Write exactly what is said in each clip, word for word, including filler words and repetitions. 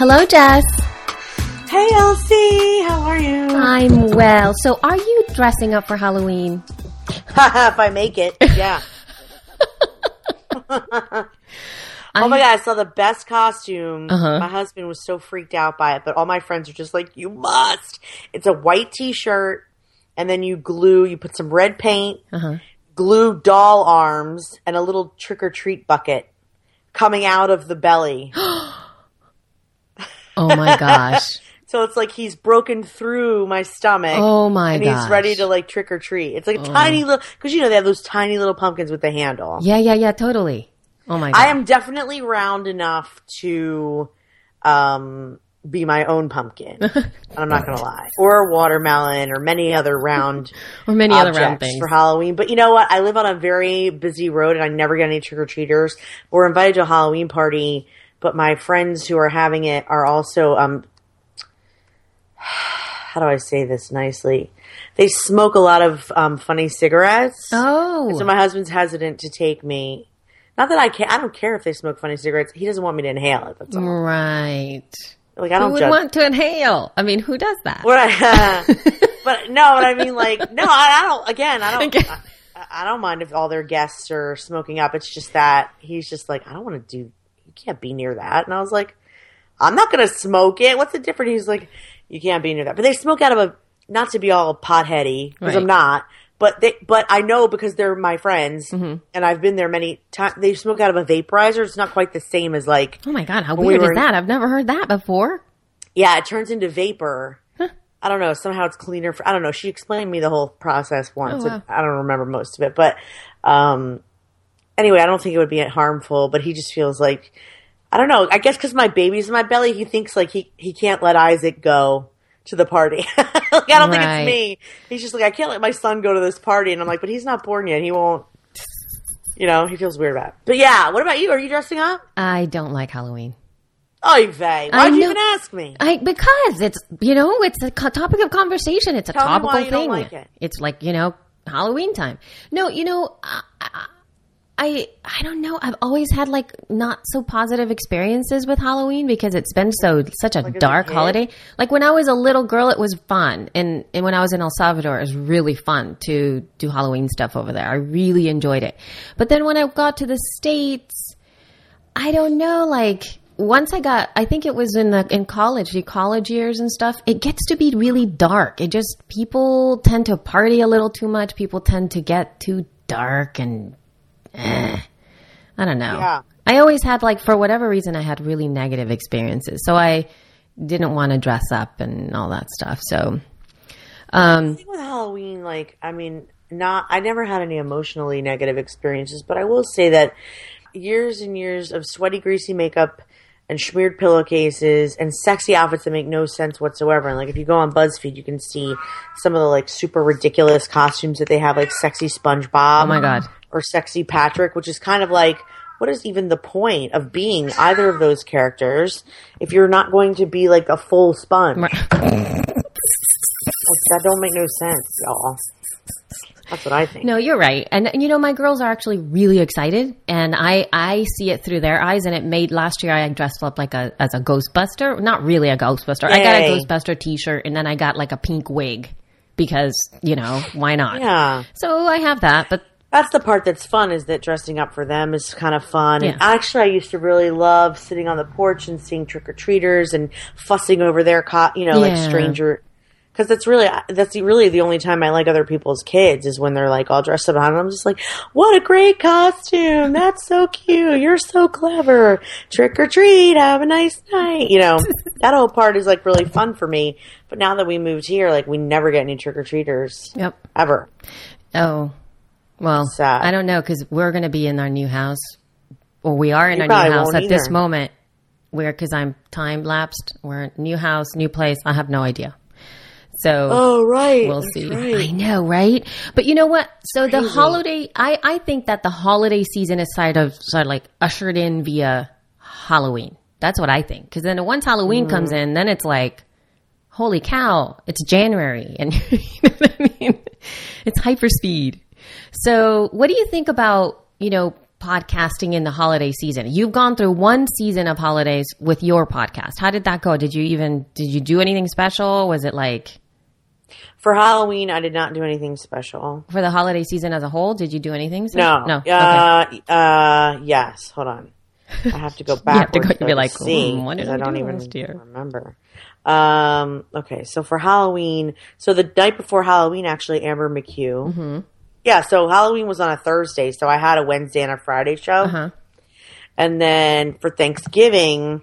Hello, Jess. Hey, Elsie. How are you? I'm well. So are you dressing up for Halloween? If I make it, yeah. Oh my God, I saw the best costume. Uh-huh. My husband was so freaked out by it, but all my friends are just like, you must. It's a white t-shirt, and then you glue, you put some red paint, Uh-huh. glue doll arms, and a little trick-or-treat bucket coming out of the belly. Oh my gosh. So it's like he's broken through my stomach. Oh my and gosh. he's ready to like trick or treat. It's like a oh. tiny little, because you know they have those tiny little pumpkins with the handle. Yeah, yeah, yeah, totally. Oh my god. I am definitely round enough to um, be my own pumpkin. And I'm not going to lie. Or a watermelon or many other round or many other round things for Halloween. But you know what? I live on a very busy road and I never get any trick or treaters. We're invited to a Halloween party, but my friends who are having it are also um, how do I say this nicely? They smoke a lot of um, funny cigarettes. Oh. And so my husband's hesitant to take me. Not that I care. I don't care if they smoke funny cigarettes. He doesn't want me to inhale it. That's all. Right. Like I don't who would judge. want to inhale? I mean, who does that? What I, uh, but no, what I mean, like, no, I, I don't. Again, I don't. Again. I, I don't mind if all their guests are smoking up. It's just that he's just like, I don't want to do. You can't be near that. And I was like, I'm not going to smoke it. What's the difference? He's like, you can't be near that. But they smoke out of a. Not to be all potheady because right. I'm not. But they, but I know because they're my friends, mm-hmm. and I've been there many times. They smoke out of a vaporizer. It's not quite the same as like. Oh my God, how weird we is that? I've never heard that before. Yeah, it turns into vapor. Huh. I don't know. Somehow it's cleaner. For, I don't know. She explained me the whole process once. Oh, wow. I don't remember most of it, but um, anyway, I don't think it would be harmful. But he just feels like I don't know. I guess because my baby's in my belly, he thinks like he he can't let Isaac go to the party. Like, I don't right. think it's me. He's just like, I can't let my son go to this party. And I'm like, but he's not born yet. He won't, you know, he feels weird about it. But yeah, what about you? Are you dressing up? I don't like Halloween. Oy vey. Why'd you even ask me? I, because it's, you know, it's a co- topic of conversation. It's a Tell topical me why you thing. Don't like it. It's like, you know, Halloween time. No, you know, I, I, I don't know. I've always had like not so positive experiences with Halloween because it's been so such a like dark a holiday. Like when I was a little girl, it was fun, and and when I was in El Salvador, it was really fun to do Halloween stuff over there. I really enjoyed it. But then when I got to the States, I don't know. Like once I got, I think it was in the in college, the college years and stuff. It gets to be really dark. It just people tend to party a little too much. People tend to get too dark and. Eh, I don't know. Yeah. I always had like, for whatever reason, I had really negative experiences. So I didn't want to dress up and all that stuff. So, um, the thing with Halloween, like, I mean, not, I never had any emotionally negative experiences, but I will say that years and years of sweaty, greasy makeup and smeared pillowcases and sexy outfits that make no sense whatsoever. And like, if you go on BuzzFeed, you can see some of the like super ridiculous costumes that they have, like sexy SpongeBob. Oh my God. Or sexy Patrick, which is kind of like, what is even the point of being either of those characters if you're not going to be like a full sponge? Right. Like, that don't make no sense, y'all. That's what I think. No, you're right. And, you know, my girls are actually really excited, and I, I see it through their eyes, and it made last year I dressed up like a as a Ghostbuster. Not really a Ghostbuster. Yay. I got a Ghostbuster t-shirt, and then I got like a pink wig because, you know, why not? Yeah. So I have that, but... That's the part that's fun, is that dressing up for them is kind of fun. Yeah. And actually, I used to really love sitting on the porch and seeing trick-or-treaters and fussing over their, co- you know, yeah. like stranger. Because that's really, that's really the only time I like other people's kids is when they're like all dressed up. And I'm just like, what a great costume. That's so cute. You're so clever. Trick or treat. Have a nice night. You know, that whole part is like really fun for me. But now that we moved here, like we never get any trick-or-treaters. Yep. Ever. Oh. Well, Sad. I don't know because we're going to be in our new house, or we are in You our new probably house won't at this either. moment. Where because I'm time lapsed, we're in new house, new place. I have no idea. So Oh, right. we'll That's see. right. I know, right? But you know what? So the Crazy. holiday, I I think that the holiday season is sort of sort of like ushered in via Halloween. That's what I think. Because then once Halloween Mm. comes in, then it's like, holy cow, it's January, and you know what I mean? It's hyperspeed. So what do you think about, you know, podcasting in the holiday season? You've gone through one season of holidays with your podcast. How did that go? Did you even, did you do anything special? Was it like... For Halloween, I did not do anything special. For the holiday season as a whole, did you do anything special? No. No. Uh, okay. uh, yes. Hold on. I have to go back. You have to go, you'd be like, see, hmm, what did I, I don't do even last year? remember. Um, okay, so for Halloween, so the night before Halloween, actually, Amber McHugh. Mm-hmm. Yeah, so Halloween was on a Thursday, so I had a Wednesday and a Friday show. Uh-huh. And then for Thanksgiving,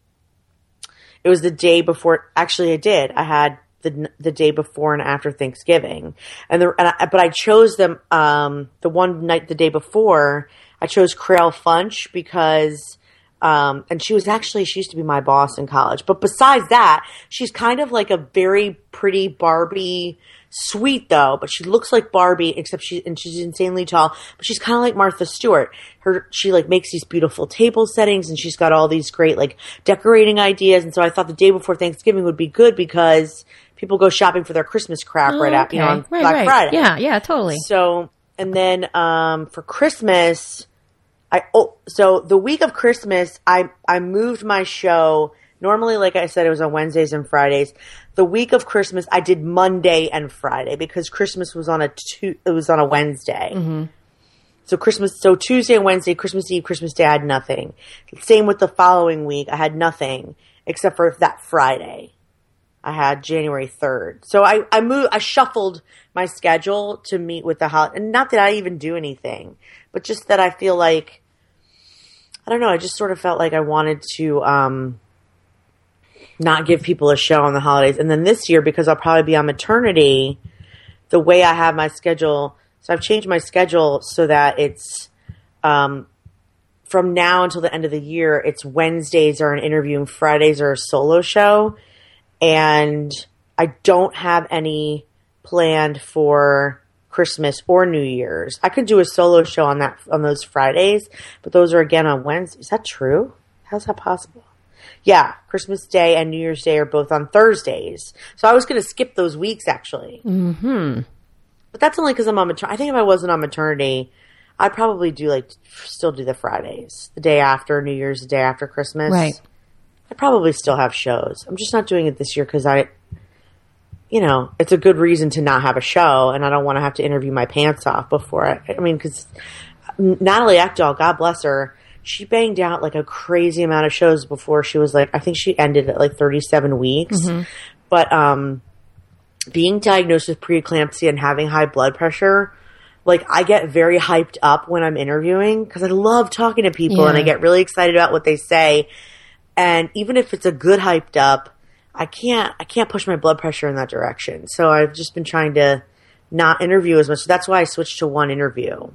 it was the day before. Actually, I did. I had the the day before and after Thanksgiving, and the and I, but I chose them. Um, the one night the day before, I chose Crail Funch because. Um, and she was actually, she used to be my boss in college. But besides that, she's kind of like a very pretty Barbie, sweet though, but she looks like Barbie, except she, and she's insanely tall, but she's kind of like Martha Stewart. Her, she like makes these beautiful table settings and she's got all these great like decorating ideas. And so I thought the day before Thanksgiving would be good because people go shopping for their Christmas crap oh, right okay. after, you know, on right, Black right. Friday. Yeah, yeah, totally. So, and then, um, for Christmas, I oh so the week of Christmas I I moved my show. Normally, like I said, it was on Wednesdays and Fridays. The week of Christmas I did Monday and Friday because Christmas was on a two, it was on a Wednesday. Mm-hmm. So Christmas so Tuesday and Wednesday, Christmas Eve, Christmas Day I had nothing. Same with the following week, I had nothing except for that Friday. I had January third. So I I moved I shuffled my schedule to meet with the holiday, and not that I even do anything. But just that I feel like, I don't know, I just sort of felt like I wanted to um, not give people a show on the holidays. And then this year, because I'll probably be on maternity, the way I have my schedule, so I've changed my schedule so that it's um, from now until the end of the year, it's Wednesdays are an interview and Fridays are a solo show. And I don't have any planned for Christmas or New Year's. I could do a solo show on that on those Fridays, but those are again on Wednesday. Is that true? How's that possible? Yeah, Christmas Day and New Year's Day are both on Thursdays. So I was going to skip those weeks actually. Mm-hmm. But that's only because I'm on maternity. I think if I wasn't on maternity, I'd probably do like still do the Fridays, the day after New Year's, the day after Christmas. Right. I'd probably still have shows. I'm just not doing it this year because I. You know, it's a good reason to not have a show, and I don't want to have to interview my pants off before I, I mean, because Natalie Ekdahl, God bless her, she banged out like a crazy amount of shows before she was like, I think she ended at like thirty-seven weeks. Mm-hmm. But um, being diagnosed with preeclampsia and having high blood pressure, like I get very hyped up when I'm interviewing because I love talking to people yeah. and I get really excited about what they say. And even if it's a good hyped up, I can't, I can't push my blood pressure in that direction. So I've just been trying to not interview as much. That's why I switched to one interview.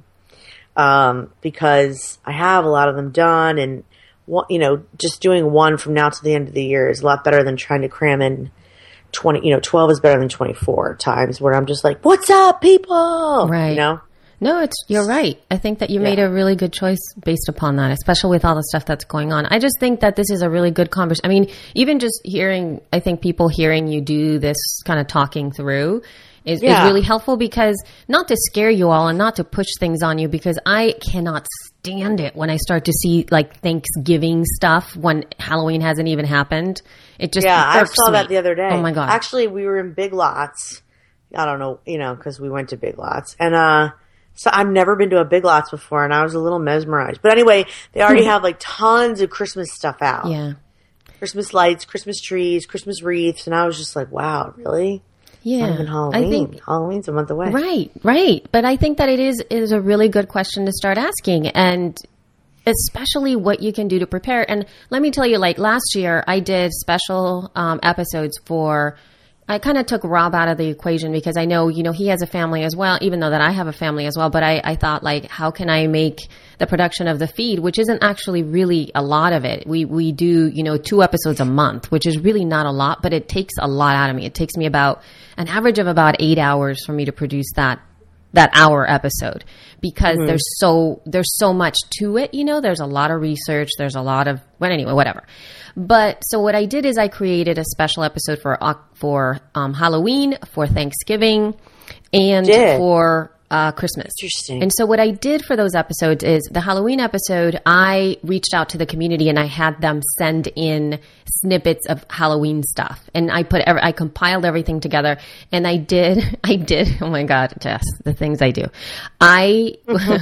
Um, because I have a lot of them done and, you know, just doing one from now to the end of the year is a lot better than trying to cram in twenty, you know, twelve is better than twenty-four times where I'm just like, what's up, people? Right. You know? No, it's, you're right. I think that you yeah. made a really good choice based upon that, especially with all the stuff that's going on. I just think that this is a really good conversation. I mean, even just hearing, I think people hearing you do this kind of talking through is, yeah. is really helpful because not to scare you all and not to push things on you because I cannot stand it when I start to see like Thanksgiving stuff when Halloween hasn't even happened. It just Yeah, I saw me. that the other day. Oh my God. Actually, we were in Big Lots. I don't know, you know, because we went to Big Lots. And, uh, So I've never been to a Big Lots before, and I was a little mesmerized. But anyway, they already have like tons of Christmas stuff out. Yeah. Christmas lights, Christmas trees, Christmas wreaths, and I was just like, wow, really? Yeah. Not even Halloween. I think, Halloween's a month away. Right, right. But I think that it is is a really good question to start asking, and especially what you can do to prepare. And let me tell you, like last year, I did special um, episodes for. I kind of took Rob out of the equation because I know, you know, he has a family as well, even though that I have a family as well. But I, I thought, like, how can I make the production of the feed, which isn't actually really a lot of it. We, we do, you know, two episodes a month, which is really not a lot, but it takes a lot out of me. It takes me about an average of about eight hours for me to produce that that hour episode because mm-hmm. there's so there's so much to it, you know, there's a lot of research, there's a lot of well anyway, whatever. But so what I did is I created a special episode for for um, Halloween, for Thanksgiving, and for uh, Christmas. Interesting. And so what I did for those episodes is the Halloween episode, I reached out to the community and I had them send in snippets of Halloween stuff. And I put, every, I compiled everything together and I did, I did, oh my God, Jess, the things I do. I,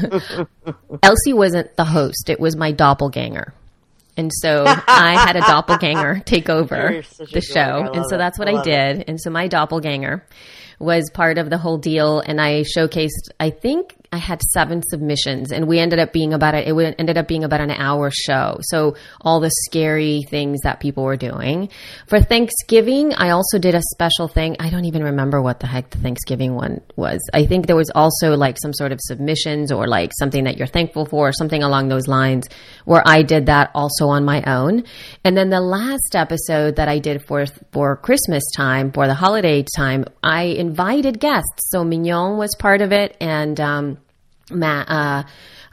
Elsie wasn't the host. It was my doppelganger. And so I had a doppelganger take over the show. And so that's what I, I did. It. And so my doppelganger was part of the whole deal. And I showcased, I think I had seven submissions and we ended up being about it. It ended up being about an hour show. So all the scary things that people were doing. For Thanksgiving, I also did a special thing. I don't even remember what the heck the Thanksgiving one was. I think there was also like some sort of submissions or like something that you're thankful for or something along those lines where I did that also on my own. And then the last episode that I did for, for Christmas time, for the holiday time, I invited guests. So Mignon was part of it and, um, Matt, uh,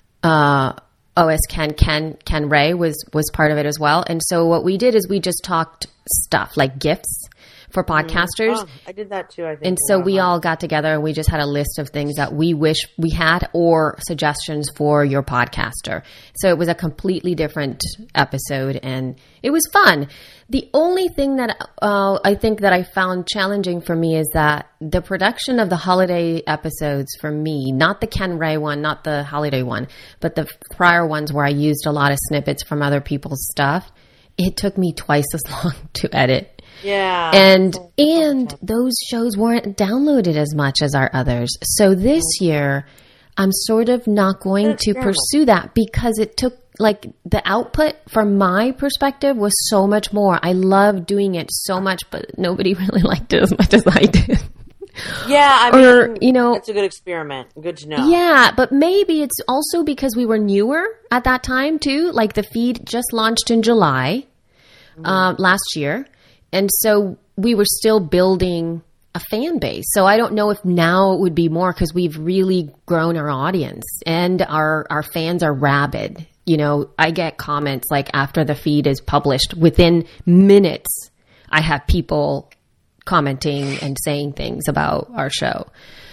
uh, O S Ken, Ken, Ken Ray was, was part of it as well. And so what we did is we just talked stuff like gifts for podcasters. Oh, I did that too, I think. And so we all got together and we just had a list of things that we wish we had or suggestions for your podcaster. So it was a completely different episode and it was fun. The only thing that uh, I think that I found challenging for me is that the production of the holiday episodes for me, not the Ken Ray one, not the holiday one, but the prior ones where I used a lot of snippets from other people's stuff, it took me twice as long to edit. Yeah. And and those shows weren't downloaded as much as our others. So this year, I'm sort of not going to pursue that because it took, like, the output from my perspective was so much more. I loved doing it so much, but nobody really liked it as much as I did. Yeah, I mean, or, you know, it's a good experiment. Good to know. Yeah, but maybe it's also because we were newer at that time, too. Like, the feed just launched in July mm-hmm. uh, last year. And so we were still building a fan base. So I don't know if now it would be more because we've really grown our audience and our, our fans are rabid. You know, I get comments like after the feed is published, within minutes, I have people commenting and saying things about our show.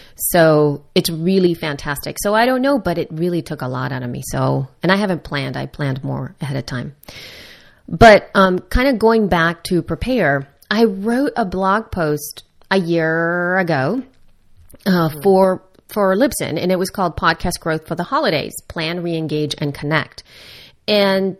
So it's really fantastic. So I don't know, but it really took a lot out of me. So, and I haven't planned. I planned more ahead of time. But um, kind of going back to prepare, I wrote a blog post a year ago uh, mm-hmm. for for Libsyn, and it was called Podcast Growth for the Holidays, Plan, Reengage, and Connect. And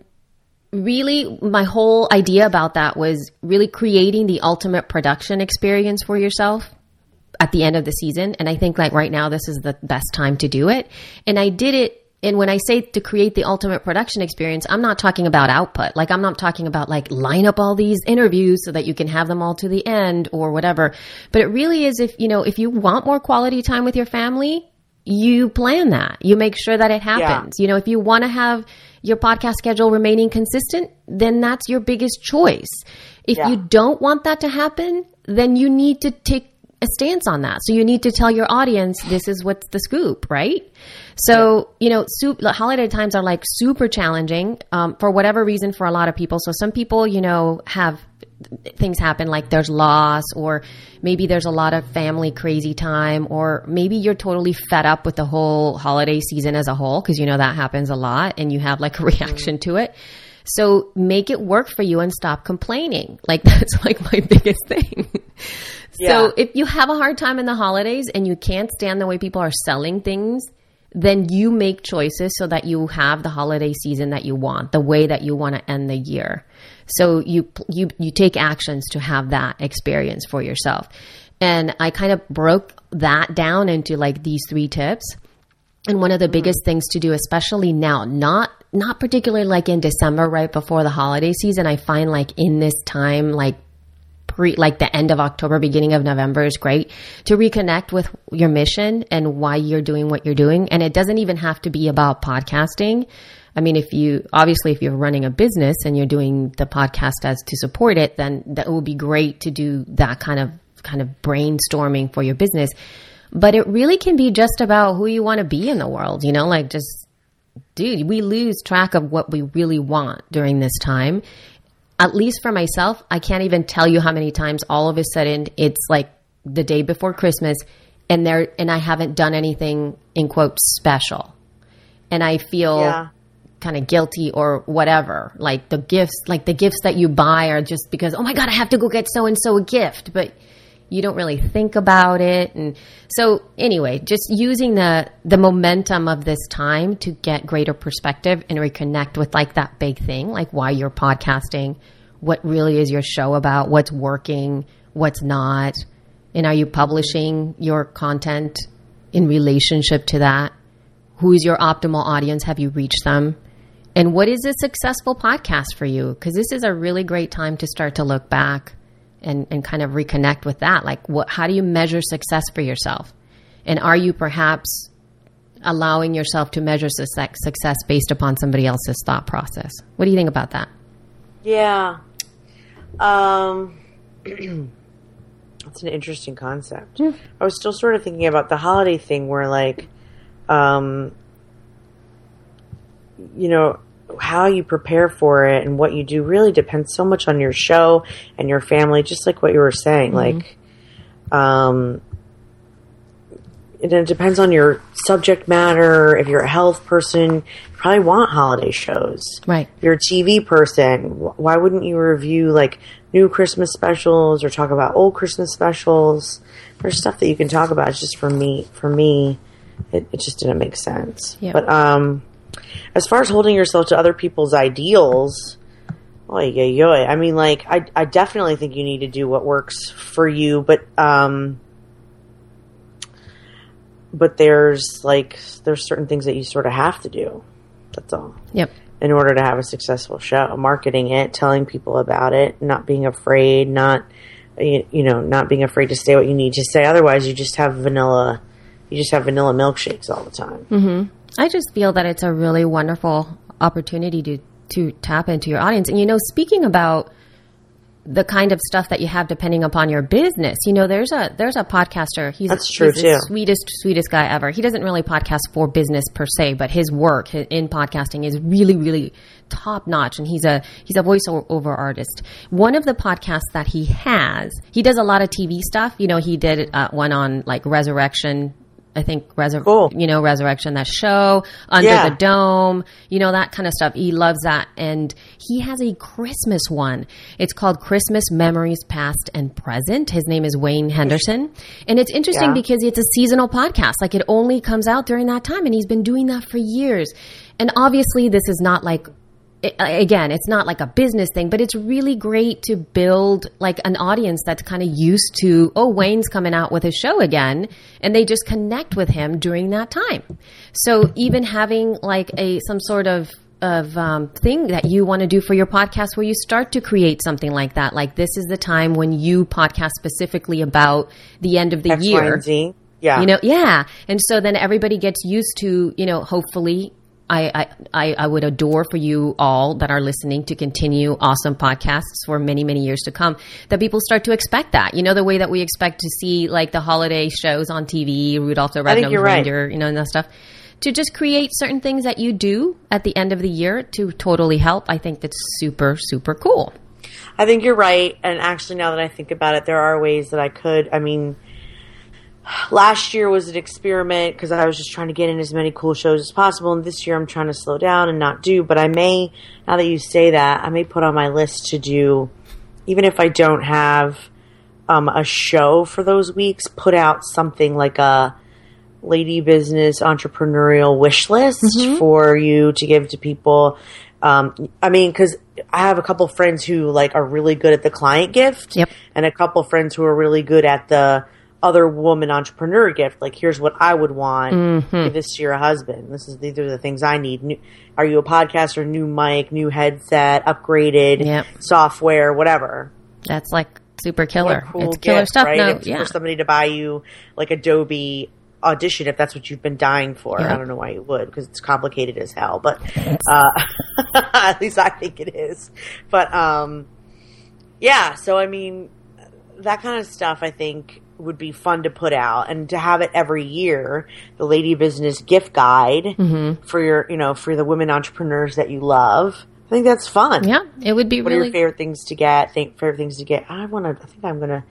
really, my whole idea about that was really creating the ultimate production experience for yourself at the end of the season. And I think like right now, this is the best time to do it. And I did it. And when I say to create the ultimate production experience, I'm not talking about output. Like I'm not talking about like line up all these interviews so that you can have them all to the end or whatever. But it really is if, you know, if you want more quality time with your family, you plan that. You make sure that it happens. Yeah. You know, if you want to have your podcast schedule remaining consistent, then that's your biggest choice. If yeah. you don't want that to happen, then you need to take a stance on that. So you need to tell your audience, this is what's the scoop, right? So, you know, soup, holiday times are like super challenging um, for whatever reason for a lot of people. So some people, you know, have things happen like there's loss or maybe there's a lot of family crazy time or maybe you're totally fed up with the whole holiday season as a whole because, you know, that happens a lot and you have like a reaction to it. So make it work for you and stop complaining. Like that's like my biggest thing. Yeah. So if you have a hard time in the holidays and you can't stand the way people are selling things, then you make choices so that you have the holiday season that you want, the way that you want to end the year. So you you you take actions to have that experience for yourself. And I kind of broke that down into like these three tips. And one of the mm-hmm. biggest things to do, especially now, not not particularly like in December, right before the holiday season, I find like in this time, like pre, like the end of October, beginning of November is great to reconnect with your mission and why you're doing what you're doing. And it doesn't even have to be about podcasting. I mean, if you, obviously, if you're running a business and you're doing the podcast as to support it, then that would be great to do that kind of, kind of brainstorming for your business. But it really can be just about who you want to be in the world, you know, like just, dude, we lose track of what we really want during this time. At least for myself, I can't even tell you how many times all of a sudden it's like the day before Christmas and there, and I haven't done anything in quotes special. And I feel Yeah. kind of guilty or whatever. Like the gifts, like the gifts that you buy are just because, oh my God, I have to go get so-and-so a gift, but you don't really think about it. And so anyway, just using the, the momentum of this time to get greater perspective and reconnect with like that big thing, like why you're podcasting, what really is your show about, what's working, what's not, and are you publishing your content in relationship to that? Who is your optimal audience? Have you reached them? And what is a successful podcast for you? Because this is a really great time to start to look back and, and kind of reconnect with that. Like, what? How do you measure success for yourself? And are you perhaps allowing yourself to measure success success based upon somebody else's thought process? What do you think about that? Yeah. Um, that's an interesting concept. Yeah. I was still sort of thinking about the holiday thing where, like, um, you know, how you prepare for it and what you do really depends so much on your show and your family, just like what you were saying. Mm-hmm. Like, um, and it depends on your subject matter. If you're a health person, you probably want holiday shows. Right. If you're a T V person, why wouldn't you review like new Christmas specials or talk about old Christmas specials? There's stuff that you can talk about. It's just for me, for me, it, it just didn't make sense. Yeah. But, um, as far as holding yourself to other people's ideals, oy, oy, oy. I mean, like, I, I definitely think you need to do what works for you, but, um, but there's, like, there's certain things that you sort of have to do. That's all. Yep. In order to have a successful show. Marketing it, telling people about it, not being afraid, not, you, you know, not being afraid to say what you need to say. Otherwise, you just have vanilla, you just have vanilla milkshakes all the time. Mm-hmm. I just feel that it's a really wonderful opportunity to, to tap into your audience. And, you know, speaking about the kind of stuff that you have depending upon your business, you know, there's a, there's a podcaster. He's, That's true he's too. the sweetest, sweetest guy ever. He doesn't really podcast for business per se, but his work in podcasting is really, really top notch. And he's a, he's a voiceover artist. One of the podcasts that he has, he does a lot of T V stuff. You know, he did uh, one on like Resurrection. I think, Resur- cool. you know, Resurrection, that show, Under Yeah. the Dome, you know, that kind of stuff. He loves that. And he has a Christmas one. It's called Christmas Memories Past and Present. His name is Wayne Henderson. And it's interesting Yeah. because it's a seasonal podcast. Like, it only comes out during that time. And he's been doing that for years. And obviously, this is not like, it, again, it's not like a business thing, but it's really great to build like an audience that's kind of used to, oh, Wayne's coming out with his show again, and they just connect with him during that time. So even having like a some sort of of um, thing that you want to do for your podcast where you start to create something like that, like this is the time when you podcast specifically about the end of the X, year. Y, and Z. Yeah. You know, yeah. And so then everybody gets used to, you know, hopefully I, I, I would adore for you all that are listening to continue awesome podcasts for many, many years to come, that people start to expect that, you know, the way that we expect to see like the holiday shows on T V, Rudolph the Red-Nosed Reindeer, you know, and that stuff, to just create certain things that you do at the end of the year to totally help. I think that's super, super cool. I think you're right. And actually, now that I think about it, there are ways that I could, I mean, last year was an experiment because I was just trying to get in as many cool shows as possible. And this year I'm trying to slow down and not do. But I may, now that you say that, I may put on my list to do, even if I don't have um, a show for those weeks, put out something like a lady business entrepreneurial wish list mm-hmm. for you to give to people. Um, I mean, because I have a couple friends who like are really good at the client gift, yep. and a couple friends who are really good at the other woman entrepreneur gift. Like, here's what I would want. Mm-hmm. Give this to your husband. This is these are the things I need. New, are you a podcaster? New mic, new headset, upgraded yep. software, whatever. That's like super killer. Cool it's killer gift, stuff. Right? No, It's yeah. for somebody to buy you like Adobe Audition if that's what you've been dying for. Yep. I don't know why you would because it's complicated as hell, but uh, at least I think it is. But um, yeah, so I mean, that kind of stuff I think would be fun to put out and to have it every year. The Lady Business Gift Guide mm-hmm. for your, you know, for the women entrepreneurs that you love. I think that's fun. Yeah, it would be what really. What are your favorite things to get? Think favorite things to get. I want to. I think I'm gonna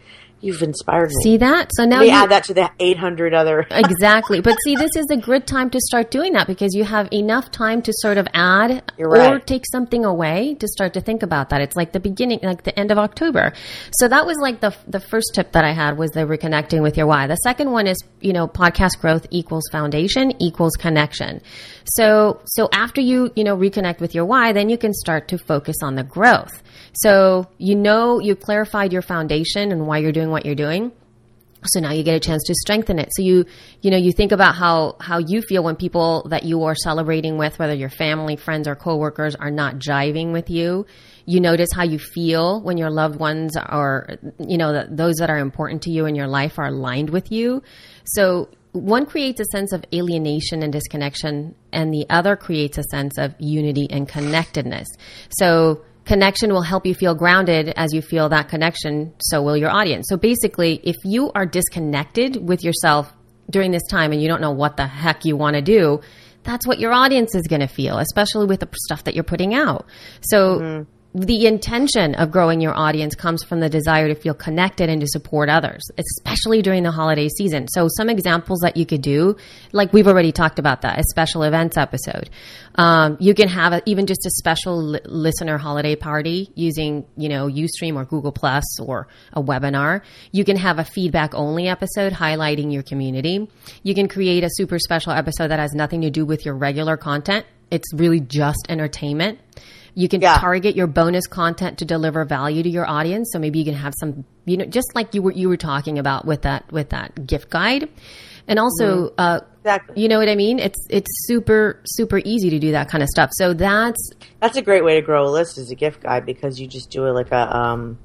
You've inspired me. See that? So now we you add that to the eight hundred other. Exactly. But see, this is a good time to start doing that because you have enough time to sort of add You're right. or take something away to start to think about that. It's like the beginning, like the end of October. So that was like the the first tip that I had was the reconnecting with your why. The second one is, you know, podcast growth equals foundation equals connection. So, so after you, you know, reconnect with your why, then you can start to focus on the growth. So, you know, you clarified your foundation and why you're doing what you're doing. So now you get a chance to strengthen it. So you, you know, you think about how, how you feel when people that you are celebrating with, whether your family, friends, or coworkers are not jiving with you. You notice how you feel when your loved ones are, you know, the, those that are important to you in your life are aligned with you. So one creates a sense of alienation and disconnection, and the other creates a sense of unity and connectedness. So connection will help you feel grounded. As you feel that connection, so will your audience. So basically, if you are disconnected with yourself during this time and you don't know what the heck you want to do, that's what your audience is going to feel, especially with the stuff that you're putting out. So mm-hmm. the intention of growing your audience comes from the desire to feel connected and to support others, especially during the holiday season. So some examples that you could do, like we've already talked about that, a special events episode. Um, you can have a, even just a special li- listener holiday party using, you know, Ustream or Google Plus or a webinar. You can have a feedback only episode highlighting your community. You can create a super special episode that has nothing to do with your regular content. It's really just entertainment. You can yeah. target your bonus content to deliver value to your audience. So maybe you can have some, you know, just like you were you were talking about with that with that gift guide, and also, mm-hmm. uh, exactly. you know what I mean. It's it's super super easy to do that kind of stuff. So that's that's a great way to grow a list as a gift guide because you just do it like a um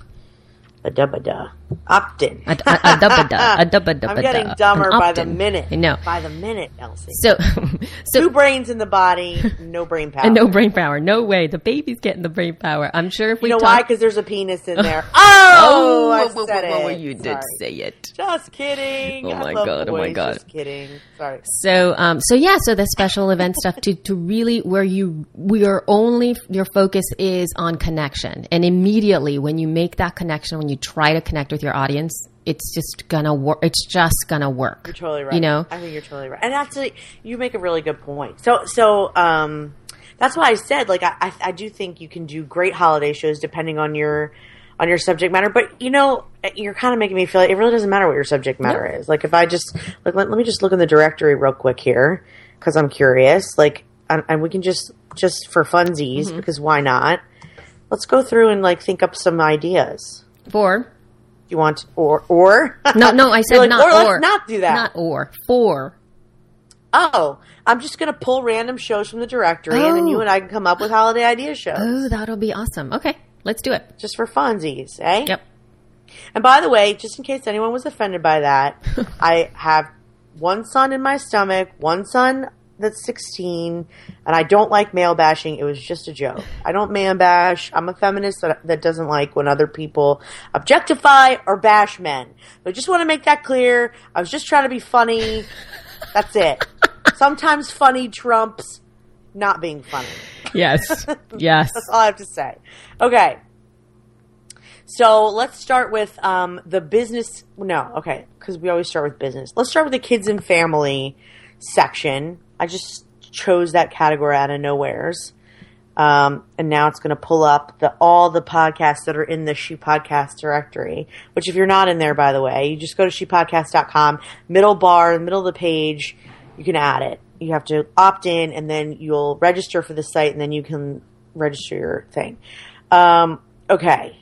a dubba-da opt-in. A, a, a dubba-da, a dubba-da. I'm getting dumber by the minute. I know. By the minute, Elsie. So, so two brains in the body, no brain power. And no brain power. No way. The baby's getting the brain power. I'm sure if we You know talk- why? Because there's a penis in there. Oh, oh I whoa, said whoa, whoa, whoa, it. you did Sorry. say it. Just kidding. Oh I my love God. boys. Oh my God. Just kidding. Sorry. So, um, so yeah, so the special event stuff to, to really where you, we are only, your focus is on connection. And immediately when you make that connection, when you try to connect with your audience, it's just gonna work. It's just gonna work. You're totally right. You know, I think you're totally right. And actually, you make a really good point. So, so, um, that's why I said, like, I, I, I do think you can do great holiday shows depending on your, on your subject matter. But, you know, you're kind of making me feel like it really doesn't matter what your subject matter nope. is. Like, if I just, like, let, let me just look in the directory real quick here, because I'm curious. Like, and, and we can just, just for funsies, mm-hmm. because why not? Let's go through and, like, think up some ideas. For? You want to, or, or? No, no, I said like, not or. Let's not do that. Not or. For. Oh, I'm just going to pull random shows from the directory, oh. and then you and I can come up with holiday idea shows. Oh, that'll be awesome. Okay, let's do it. Just for funsies, eh? Yep. And by the way, just in case anyone was offended by that, I have one son in my stomach, one son that's sixteen, and I don't like male bashing. It was just a joke. I don't man bash. I'm a feminist that, that doesn't like when other people objectify or bash men. So I just want to make that clear. I was just trying to be funny. That's it. Sometimes funny trumps not being funny. Yes. Yes. That's all I have to say. Okay. So let's start with um, the business. No, okay, because we always start with business. Let's start with the kids and family section. I just chose that category out of nowheres. Um, and now it's going to pull up the all the podcasts that are in the She Podcast directory, which if you're not in there, by the way, you just go to she podcast dot com, middle bar, middle of the page, you can add it. You have to opt in, and then you'll register for the site, and then you can register your thing. Um, okay.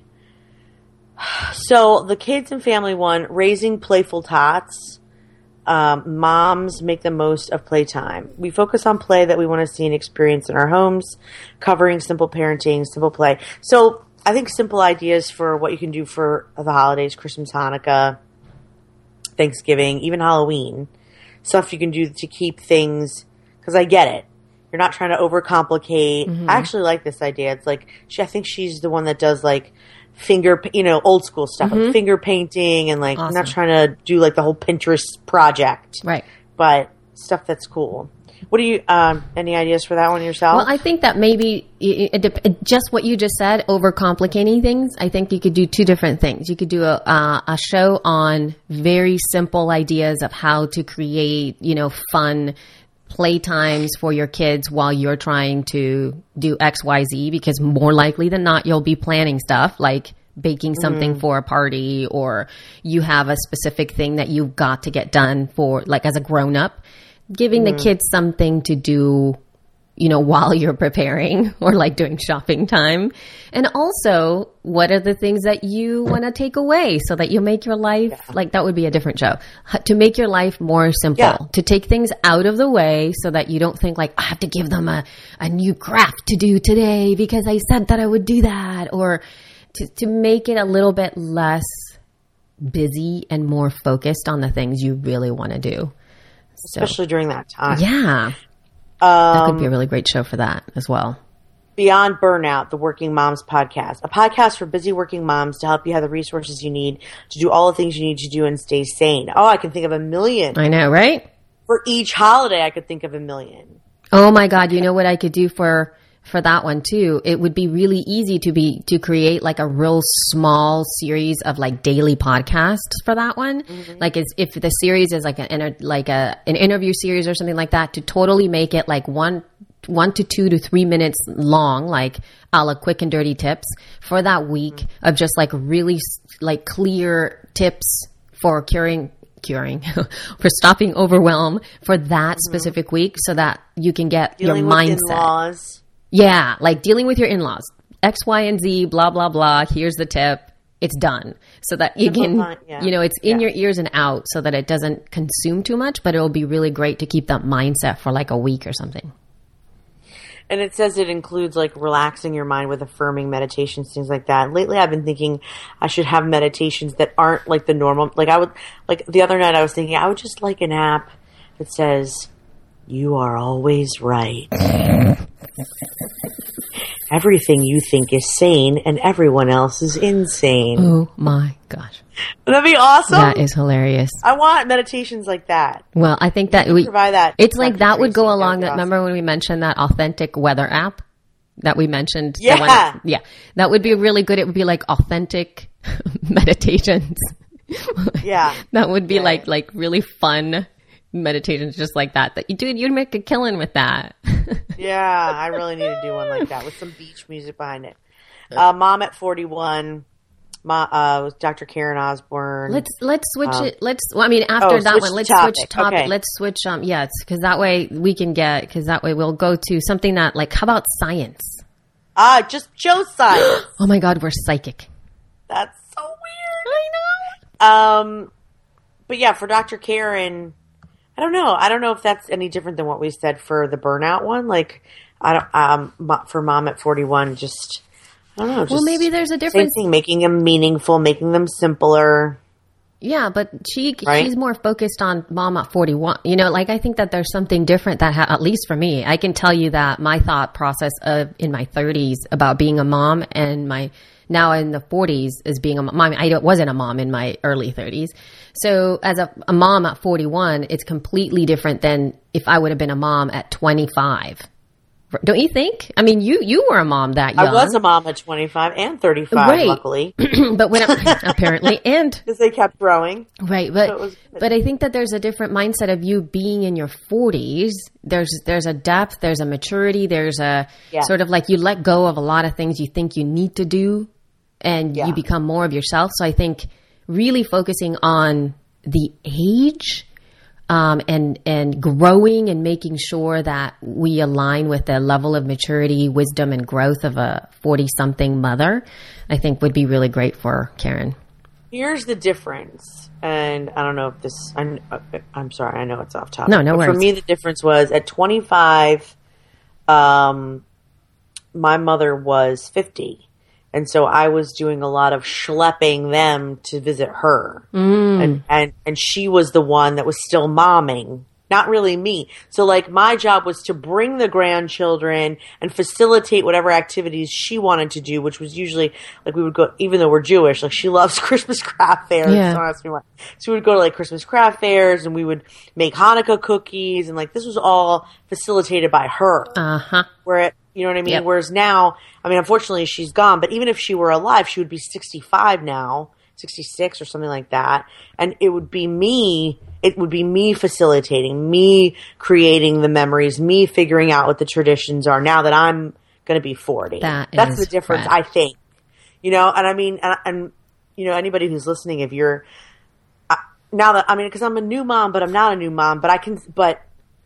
So the kids and family one, raising playful tots. Um, moms make the most of playtime. We focus on play that we want to see and experience in our homes, covering simple parenting, simple play. So I think simple ideas for what you can do for the holidays, Christmas, Hanukkah, Thanksgiving, even Halloween. Stuff you can do to keep things, because I get it. You're not trying to overcomplicate. Mm-hmm. I actually like this idea. It's like, she, I think she's the one that does like finger, you know, old school stuff, mm-hmm. like finger painting, and like, awesome. I'm not trying to do like the whole Pinterest project. Right. But stuff that's cool. What do you, um, any ideas for that one yourself? Well, I think that maybe it, it, it, just what you just said, overcomplicating things. I think you could do two different things. You could do a, uh, a show on very simple ideas of how to create, you know, fun playtimes for your kids while you're trying to do X, Y, Z, because more likely than not, you'll be planning stuff like baking something mm. for a party, or you have a specific thing that you've got to get done for, like as a grown up. Giving mm. the kids something to do, you know, while you're preparing, or like doing shopping time. And also, what are the things that you want to take away so that you make your life, yeah. like that would be a different show, to make your life more simple, yeah. to take things out of the way so that you don't think like, I have to give them a, a new craft to do today because I said that I would do that, or to, to make it a little bit less busy and more focused on the things you really want to do. Especially so, during that time. Yeah. Um, that could be a really great show for that as well. Beyond Burnout, the Working Moms Podcast. A podcast for busy working moms to help you have the resources you need to do all the things you need to do and stay sane. Oh, I can think of a million. I know, right? For each holiday, I could think of a million. Oh my God. You know what I could do for... for that one too? It would be really easy to be, to create like a real small series of like daily podcasts for that one. Mm-hmm. Like it's, if the series is like an, like a, an interview series or something like that, to totally make it like one, one to two to three minutes long, like a la quick and dirty tips for that week mm-hmm. of just like really like clear tips for curing curing for stopping overwhelm for that mm-hmm. specific week, so that you can get Dealing your mindset. With in-laws. Yeah, like dealing with your in-laws. X, Y, and Z, blah, blah, blah. Here's the tip. It's done. So that you can, yeah. you know, it's in yeah. your ears and out so that it doesn't consume too much, but it'll be really great to keep that mindset for like a week or something. And it says it includes like relaxing your mind with affirming meditations, things like that. Lately I've been thinking I should have meditations that aren't like the normal. Like I would, like the other night I was thinking I would just like an app that says, "You are always right." Everything you think is sane and everyone else is insane. Oh my gosh. Would that be awesome? That is hilarious. I want meditations like that. Well, I think that we provide that. It's like that would go along that. Awesome. Remember when we mentioned that authentic weather app that we mentioned? Yeah. That yeah. That would be really good. It would be like authentic meditations. Yeah. That would be yeah. like, like really fun meditations just like that. That you dude, you'd make a killing with that. Yeah, I really need to do one like that with some beach music behind it. Uh, Mom at forty-one, Ma, uh, Doctor Karen Osborne. Let's let's switch um, it. Let's. Well, I mean, after oh, that one, let's topic. switch topic. Okay. Let's switch. Um, yes, because that way we can get. Because that way we'll go to something that like. How about science? Ah, uh, just show science. Oh my God, we're psychic. That's so weird. I know. Um, but yeah, for Doctor Karen. I don't know. I don't know if that's any different than what we said for the burnout one. Like, I don't, um, for Mom at forty-one, just, I don't know. Just well, maybe there's a difference. Same thing, making them meaningful, making them simpler. Yeah, but she right? she's more focused on Mom at forty-one. You know, like I think that there's something different that, ha- at least for me, I can tell you that my thought process of in my thirties about being a mom and my now in the forties is being a mom. I, mean, I wasn't a mom in my early thirties. So as a, a mom at forty-one, it's completely different than if I would have been a mom at twenty-five. Don't you think? I mean, you, you were a mom that young. I was a mom at twenty-five and thirty-five, right. Luckily. But when I, apparently, and because they kept growing. Right. But, so but I think that there's a different mindset of you being in your forties. There's, there's a depth, there's a maturity, there's a yeah. sort of like you let go of a lot of things you think you need to do and yeah. you become more of yourself. So I think really focusing on the age Um, and, and growing and making sure that we align with the level of maturity, wisdom, and growth of a forty-something mother, I think would be really great for Karen. Here's the difference. And I don't know if this, I'm, I'm sorry, I know it's off topic. No, no but worries. For me, the difference was at twenty-five, um, my mother was fifty. And so I was doing a lot of schlepping them to visit her. Mm. And, and and she was the one that was still momming not really me. So like my job was to bring the grandchildren and facilitate whatever activities she wanted to do, which was usually like we would go, even though we're Jewish, like she loves Christmas craft fairs. Yeah. Don't ask me why. So we would go to like Christmas craft fairs and we would make Hanukkah cookies, and like this was all facilitated by her. Uh-huh. Where it, you know what I mean? Yep. Whereas now, I mean, unfortunately she's gone, but even if she were alive, she would be sixty-five now, sixty-six or something like that. And it would be me, it would be me facilitating, me creating the memories, me figuring out what the traditions are now that I'm going to be forty. That That's is the difference, rad. I think. You know, and I mean, and, and you know, anybody who's listening, if you're, uh, now that, I mean, because I'm a new mom, but I'm not a new mom, but I can, but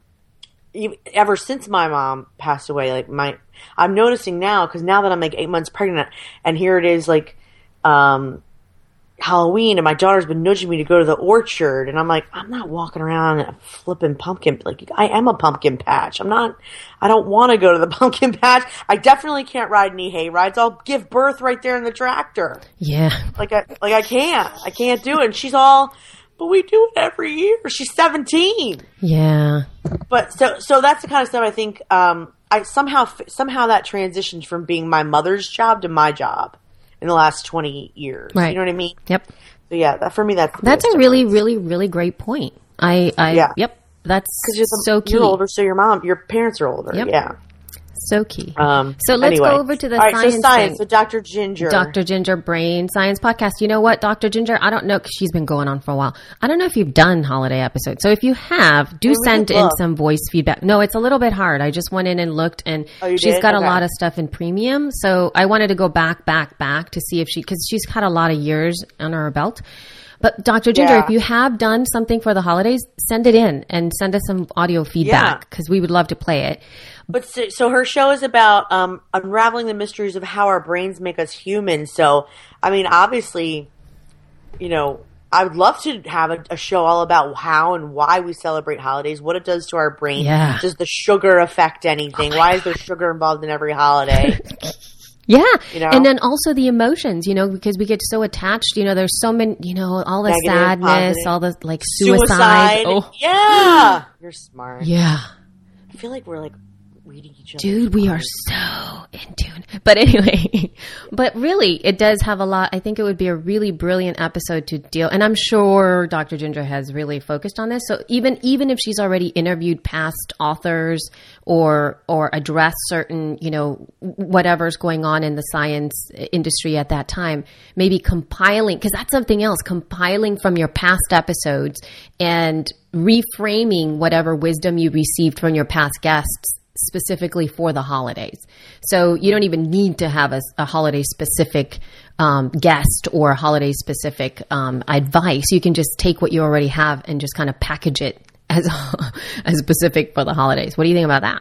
ever since my mom passed away, like my, I'm noticing now, because now that I'm like eight months pregnant, and here it is like um, Halloween, and my daughter's been nudging me to go to the orchard, and I'm like, I'm not walking around flipping pumpkin. Like I am a pumpkin patch. I'm not. I don't want to go to the pumpkin patch. I definitely can't ride any hay rides. I'll give birth right there in the tractor. Yeah. Like I like I can't. I can't do it. And she's all, but we do it every year. She's seventeen. Yeah. But so, so that's the kind of stuff I think, um, I somehow, somehow that transitioned from being my mother's job to my job in the last twenty years. Right. You know what I mean? Yep. So yeah, that for me, that's, the That's a biggest really, difference. really, really great point. I, I, Yeah. yep. That's 'Cause you're the- so key. You're older, so your mom, your parents are older. Yep. Yeah. So key. Um, so let's anyway. go over to the All right, science so science. thing. So Doctor Ginger. Doctor Ginger Brain Science Podcast. You know what, Doctor Ginger? I don't know, because she's been going on for a while. I don't know if you've done holiday episodes. So if you have, do Maybe we send could in look. some voice feedback. No, it's a little bit hard. I just went in and looked, and Oh, you she's did? got a Okay. lot of stuff in premium. So I wanted to go back, back, back to see if she, because she's had a lot of years under her belt. But Doctor Ginger, Yeah. if you have done something for the holidays, send it in and send us some audio feedback, because we would love to play it. But so, so her show is about um, unraveling the mysteries of how our brains make us human. So, I mean, obviously, you know, I would love to have a, a show all about how and why we celebrate holidays, what it does to our brain. Yeah. Does the sugar affect anything? Why is there sugar involved in every holiday? Yeah. You know? And then also the emotions, you know, because we get so attached, you know, there's so many, you know, all the Negative, sadness, positive. all the like suicide. Suicide. Oh, Yeah. You're smart. yeah. I feel like we're like reading each other. Dude, we are so in tune. But anyway, but really, it does have a lot. I think it would be a really brilliant episode to deal. And I'm sure Doctor Ginger has really focused on this. So even even if she's already interviewed past authors or or addressed certain, you know, whatever's going on in the science industry at that time, maybe compiling, because that's something else, compiling from your past episodes and reframing whatever wisdom you received from your past guests specifically for the holidays. So you don't even need to have a, a holiday specific um, guest or holiday specific um, advice. You can just take what you already have and just kind of package it as as specific for the holidays. What do you think about that?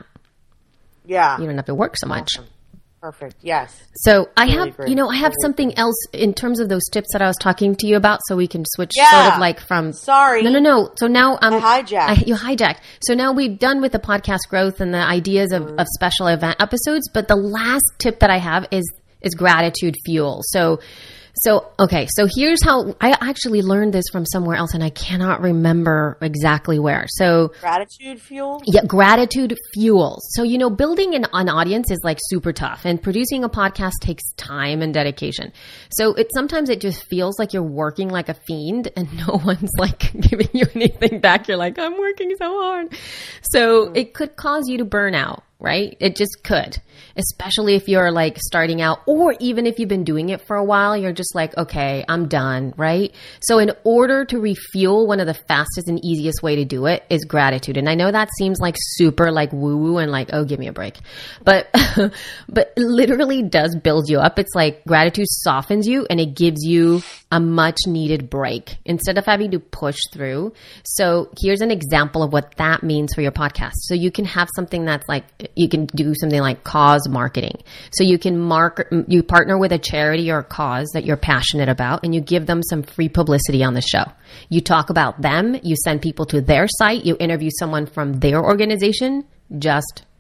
Yeah. You don't have to work so much. Perfect. Yes. So I Really have, great. you know, I have Really something else in terms of those tips that I was talking to you about, so we can switch Yeah. sort of like from. Sorry. No, no, no. So now I'm I hijacked. I, you hijacked. So now we've done with the podcast growth and the ideas of, of special event episodes. But the last tip that I have is is gratitude fuel. So. So, okay, so here's how I actually learned this from somewhere else, and I cannot remember exactly where. So, Gratitude fuel? yeah, gratitude fuels. So, you know, building an, an audience is like super tough, and producing a podcast takes time and dedication. So it sometimes it just feels like you're working like a fiend and no one's like giving you anything back. You're like, I'm working so hard. So it could cause you to burn out, right? It just could, especially if you're like starting out, or even if you've been doing it for a while, you're just like, okay, I'm done, right? So in order to refuel, one of the fastest and easiest way to do it is gratitude. And I know that seems like super like woo woo and like, oh, give me a break. But, but it literally does build you up. It's like gratitude softens you and it gives you a much needed break instead of having to push through. So here's an example of what that means for your podcast. So you can have something that's like, you can do something like cause marketing. So you can mark, you partner with a charity or a cause that you're passionate about and you give them some free publicity on the show. You talk about them, you send people to their site, you interview someone from their organization, just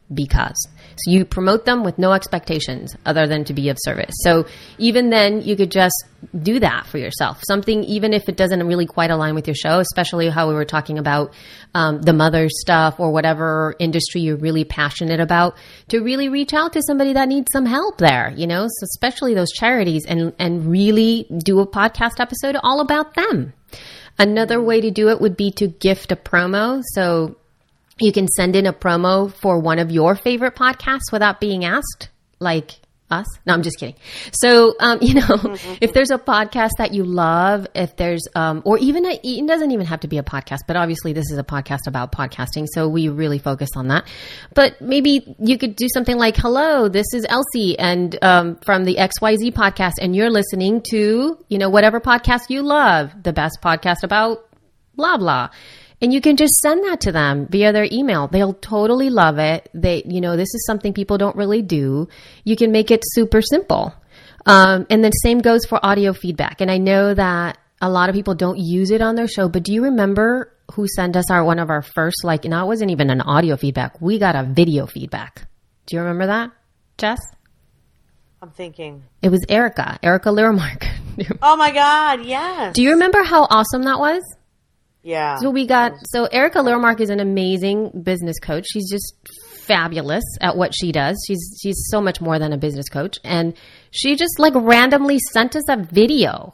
because. So you promote them with no expectations other than to be of service. So even then you could just do that for yourself. Something, even if it doesn't really quite align with your show, especially how we were talking about um, the mother stuff or whatever industry you're really passionate about, to really reach out to somebody that needs some help there, you know, so especially those charities, and, and really do a podcast episode all about them. Another way to do it would be to gift a promo. So you can send in a promo for one of your favorite podcasts without being asked, like us. No, I'm just kidding. So, um, you know, mm-hmm. if there's a podcast that you love, if there's, um, or even a, it doesn't even have to be a podcast, but obviously this is a podcast about podcasting. So we really focus on that. But maybe you could do something like, hello, this is Elsie and, um, from the X Y Z podcast, and you're listening to, you know, whatever podcast you love, the best podcast about blah, blah. And you can just send that to them via their email. They'll totally love it. They, you know, this is something people don't really do. You can make it super simple. Um, and the same goes for audio feedback. And I know that a lot of people don't use it on their show, but do you remember who sent us our, one of our first, like, no, it wasn't even an audio feedback. We got a video feedback. Do you remember that, Jess? I'm thinking. It was Erica, Erica Liramark. Oh my God. Yes. Do you remember how awesome that was? Yeah. So we got, so Erica Liramark is an amazing business coach. She's just fabulous at what she does. She's, she's so much more than a business coach. And she just like randomly sent us a video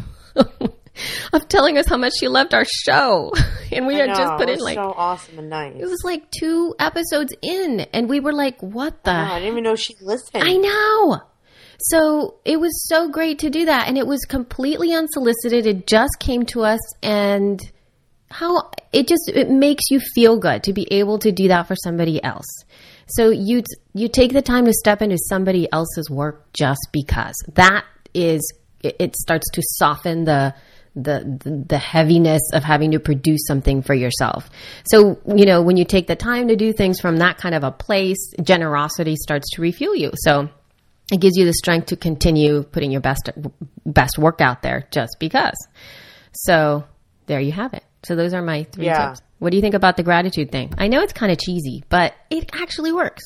of telling us how much she loved our show. And we I had know, just put it in was like, so awesome and nice. It was like two episodes in and we were like, what the? I, know, I didn't even know she listened. I know. So it was so great to do that. And it was completely unsolicited. It just came to us, and how it just, it makes you feel good to be able to do that for somebody else. So you, you take the time to step into somebody else's work just because. That is, it starts to soften the, the, the heaviness of having to produce something for yourself. So, you know, when you take the time to do things from that kind of a place, generosity starts to refuel you. So it gives you the strength to continue putting your best, best work out there just because. So there you have it. So those are my three yeah. tips. What do you think about the gratitude thing? I know it's kind of cheesy, but it actually works.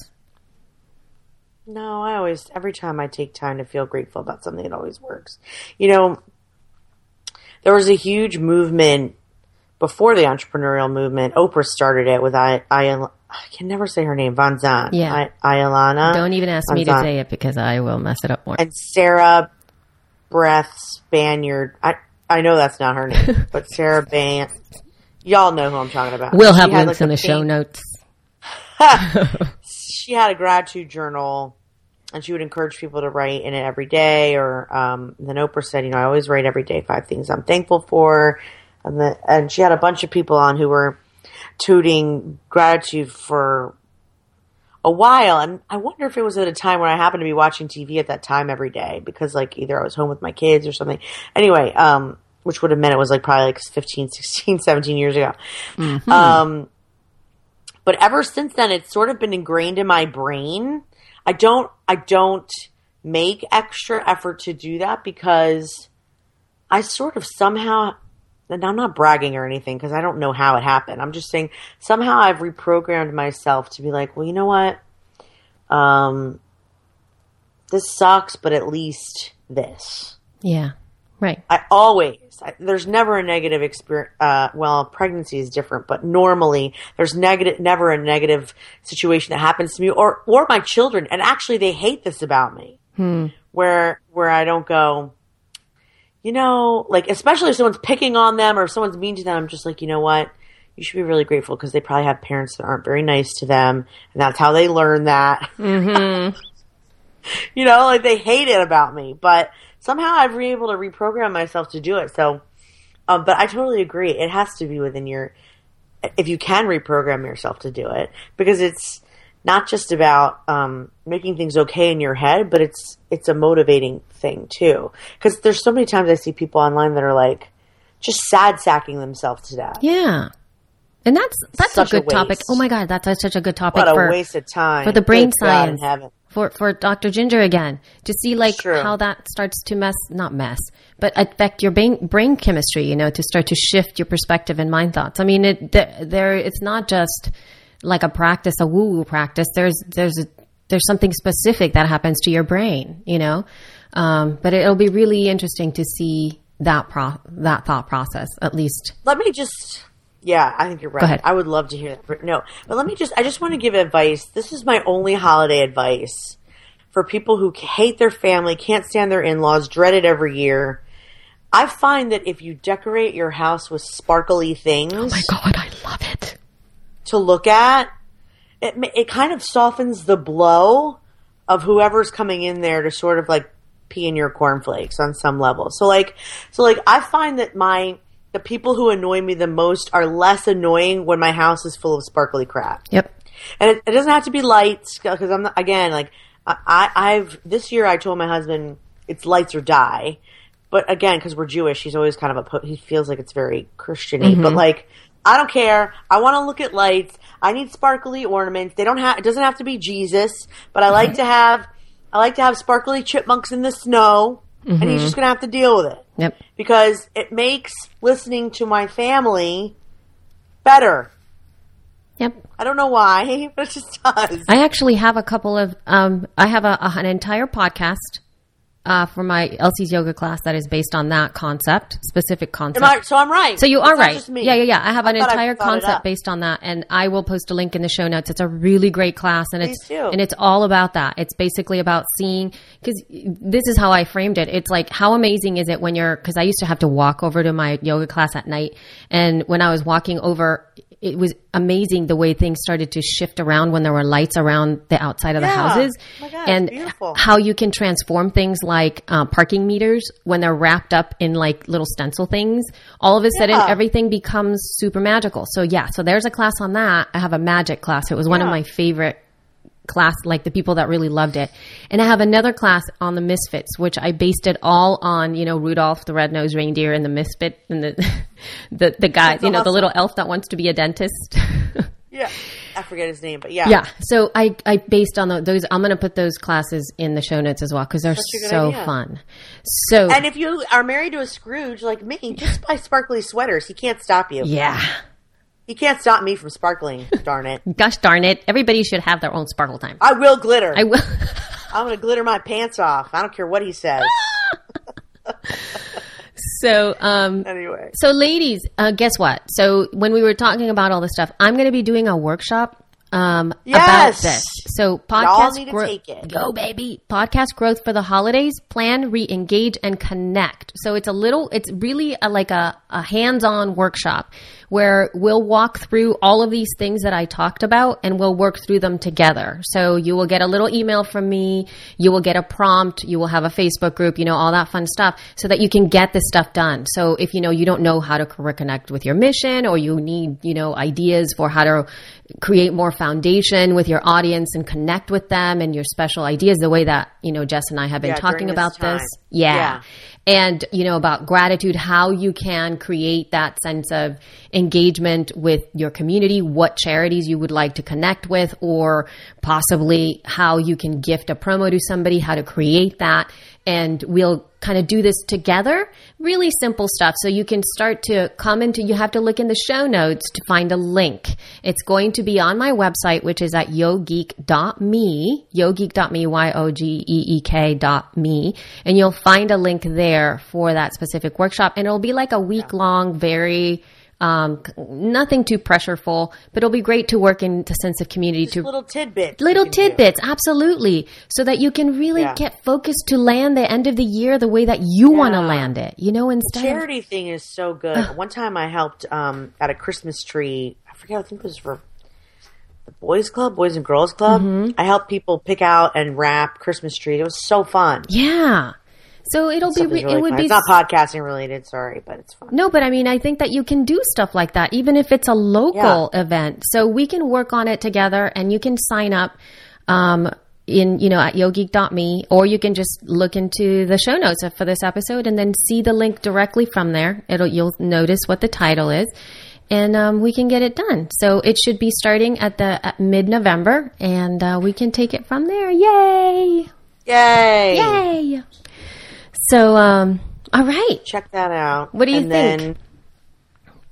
No, I always, every time I take time to feel grateful about something, it always works. You know, there was a huge movement before the entrepreneurial movement. Oprah started it with I, I, I can never say her name, Van Zandt. Yeah. I, Iolana. Don't even ask Van me to Zandt. say it because I will mess it up more. And Sarah Breath Spaniard. I, I know that's not her name, but Sarah Ban. Y'all know who I'm talking about. We'll have She had, links like, in the a show pink- notes. She had a gratitude journal, and she would encourage people to write in it every day. Or um, then Oprah said, you know, I always write every day five things I'm thankful for. And, the, and she had a bunch of people on who were tooting gratitude for a while. And I wonder if it was at a time when I happened to be watching T V at that time every day, because like either I was home with my kids or something. Anyway, um, which would have meant it was like probably like fifteen, sixteen, seventeen years ago. Mm-hmm. Um, but ever since then, it's sort of been ingrained in my brain. I don't, I don't make extra effort to do that because I sort of somehow, and I'm not bragging or anything because I don't know how it happened. I'm just saying somehow I've reprogrammed myself to be like, well, you know what? Um, this sucks, but at least this. Yeah. Right. I always, I, there's never a negative experience. Uh, well, pregnancy is different, but normally there's negative, never a negative situation that happens to me or, or my children. And actually they hate this about me hmm. where, where I don't go, you know, like, especially if someone's picking on them or if someone's mean to them, I'm just like, you know what? You should be really grateful because they probably have parents that aren't very nice to them. And that's how they learn that. Mm-hmm. You know, like they hate it about me, but somehow I've been able to reprogram myself to do it. So, um, but I totally agree. It has to be within your, if you can reprogram yourself to do it, because it's not just about, um, making things okay in your head, but it's, it's a motivating thing too. Cause there's so many times I see people online that are like just sad sacking themselves to death. Yeah. And that's, that's Such a a good topic. waste. Oh my God. That's such a good topic. What a for, waste of time. for the brain Good God in science. heaven. For, for Doctor Ginger again, to see like True. how that starts to mess, not mess, but affect your brain, brain chemistry, you know, to start to shift your perspective and mind thoughts. I mean, it, there, it's not just like a practice, a woo woo practice. There's there's a, there's something specific that happens to your brain, you know. Um, but it'll be really interesting to see that pro that thought process, at least. Let me just. Yeah, I think you're right. Go ahead. I would love to hear that. No, but let me just, I just want to give advice. This is my only holiday advice for people who hate their family, can't stand their in-laws, dread it every year. I find that if you decorate your house with sparkly things. Oh my God, I love it. To look at, it, it kind of softens the blow of whoever's coming in there to sort of like pee in your cornflakes on some level. So like, so like I find that my, the people who annoy me the most are less annoying when my house is full of sparkly crap. Yep. And it, it doesn't have to be lights, because I'm not, again, like, I, I've, this year I told my husband it's lights or die. But again, because we're Jewish, he's always kind of a, he feels like it's very Christian-y. Mm-hmm. But like, I don't care. I want to look at lights. I need sparkly ornaments. They don't have, it doesn't have to be Jesus, but I like mm-hmm. to have, I like to have sparkly chipmunks in the snow. Mm-hmm. And he's just going to have to deal with it. Yep. Because it makes listening to my family better. Yep. I don't know why, but it just does. I actually have a couple of, um, I have a, a, an entire podcast uh, for my Elsie's yoga class that is based on that concept, specific concept. I, so I'm right. So you are it's right. Not just me. Yeah, yeah, yeah. I have I an entire concept it based on that, and I will post a link in the show notes. It's a really great class, and Please it's do. and it's all about that. It's basically about seeing, because this is how I framed it. It's like, how amazing is it when you're, because I used to have to walk over to my yoga class at night, and when I was walking over, it was amazing the way things started to shift around when there were lights around the outside of yeah. the houses. Oh my God, and beautiful. How you can transform things like uh, parking meters when they're wrapped up in like little stencil things. All of a sudden, yeah. everything becomes super magical. So yeah, so there's a class on that. I have a magic class. It was one yeah. of my favorite class, like the people that really loved it. And I have another class on the Misfits, which I based it all on, you know, Rudolph the Red-Nosed Reindeer and the Misfit and the the, the guy, That's you know, awesome. the little elf that wants to be a dentist. Yeah. I forget his name, but yeah. Yeah. So I, I based on the, those, I'm going to put those classes in the show notes as well, because they're so idea. fun. So, and if you are married to a Scrooge like me, just buy sparkly sweaters. He can't stop you. yeah. He can't stop me from sparkling, darn it. Gosh darn it. Everybody should have their own sparkle time. I will glitter. I will. I'm going to glitter my pants off. I don't care what he says. So, um, anyway. So ladies, uh, guess what? So when we were talking about all this stuff, I'm going to be doing a workshop um, yes. about this. So podcast Y'all need to gro- take it. Go baby. Podcast growth for the holidays, plan, re-engage, and connect. So it's a little, it's really a, like a, a hands-on workshop where we'll walk through all of these things that I talked about, and we'll work through them together. So you will get a little email from me. You will get a prompt. You will have a Facebook group, you know, all that fun stuff, so that you can get this stuff done. So if, you know, you don't know how to reconnect with your mission, or you need, you know, ideas for how to create more foundation with your audience and connect with them and your special ideas, the way that, you know, Jess and I have been yeah, talking this about time. this. Yeah. yeah. And, you know, about gratitude, how you can create that sense of engagement with your community, what charities you would like to connect with, or possibly how you can gift a promo to somebody, how to create that. And we'll kind of do this together. Really simple stuff. So you can start to come into, you have to look in the show notes to find a link. It's going to be on my website, which is at yogeek dot me, yogeek dot me, Y O G E E K dot me. And you'll find a link there for that specific workshop. And it'll be like a week long, very, um, nothing too pressureful, but it'll be great to work in the sense of community. Just to little tidbits. Little tidbits, do. Absolutely. So that you can really yeah. get focused to land the end of the year the way that you yeah. want to land it, you know, instead the charity of, thing is so good. Uh, One time I helped um, at a Christmas tree, I forget, I think it was for the Boys Club, Boys and Girls Club. Mm-hmm. I helped people pick out and wrap Christmas trees. It was so fun. Yeah. So it'll be, really it would fun. be, it's not podcasting related, sorry, but it's fun. No, but I mean, I think that you can do stuff like that, even if it's a local yeah. event. So we can work on it together, and you can sign up, um, in, you know, at yogeek dot me, or you can just look into the show notes for this episode and then see the link directly from there. It'll, you'll notice what the title is, and, um, we can get it done. So it should be starting at the, at mid-November, and, uh, we can take it from there. Yay! Yay! Yay! So, um, all right. Check that out. What do you and think? Then,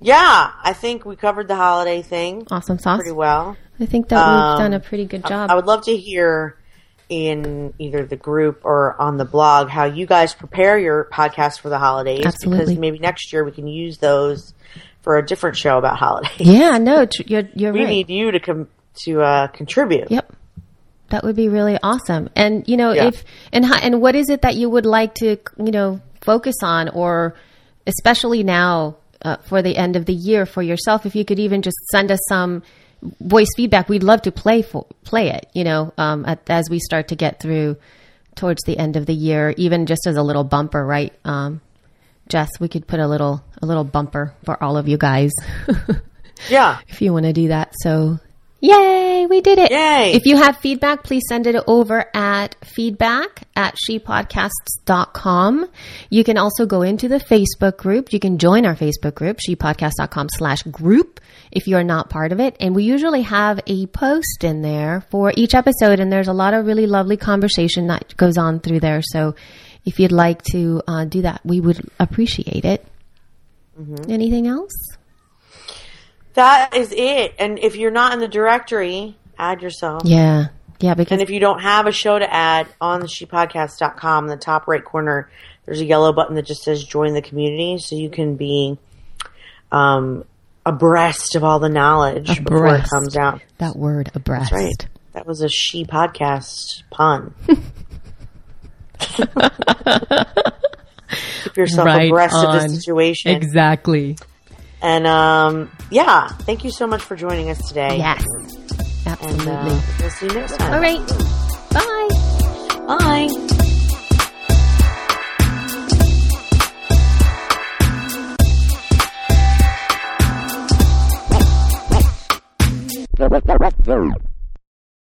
Yeah, I think we covered the holiday thing. Awesome sauce. Pretty well. I think that Um, we've done a pretty good job. I would love to hear in either the group or on the blog how you guys prepare your podcast for the holidays. Absolutely. Because maybe next year we can use those for a different show about holidays. Yeah, no, tr- you're you're We right. need you to com- to uh, contribute. Yep. That would be really awesome. And, you know, Yeah. if, and, how, and what is it that you would like to, you know, focus on, or especially now uh, for the end of the year for yourself, if you could even just send us some voice feedback, we'd love to play for, play it, you know, um, at, as we start to get through towards the end of the year, even just as a little bumper, right? Um, Jess, we could put a little, a little bumper for all of you guys. Yeah. If you want to do that. So yay, we did it. Yay. If you have feedback, please send it over at feedback at she podcasts dot com. You can also go into the Facebook group. You can join our Facebook group, she podcast dot com slash group, if you're not part of it. And we usually have a post in there for each episode, and there's a lot of really lovely conversation that goes on through there. So if you'd like to uh, do that, we would appreciate it. Mm-hmm. Anything else? That is it. And if you're not in the directory, add yourself. Yeah. Yeah, because And if you don't have a show to add, on the she podcast dot com, in the top right corner, there's a yellow button that just says join the community, so you can be um, abreast of all the knowledge before it Abreast. comes out. that word, abreast. That's right. That was a she podcast pun. Keep yourself Right abreast of on. the situation. Exactly. And um, yeah, thank you so much for joining us today. Yes. And Absolutely. uh, we'll see you next time. All right. Bye. Bye. Very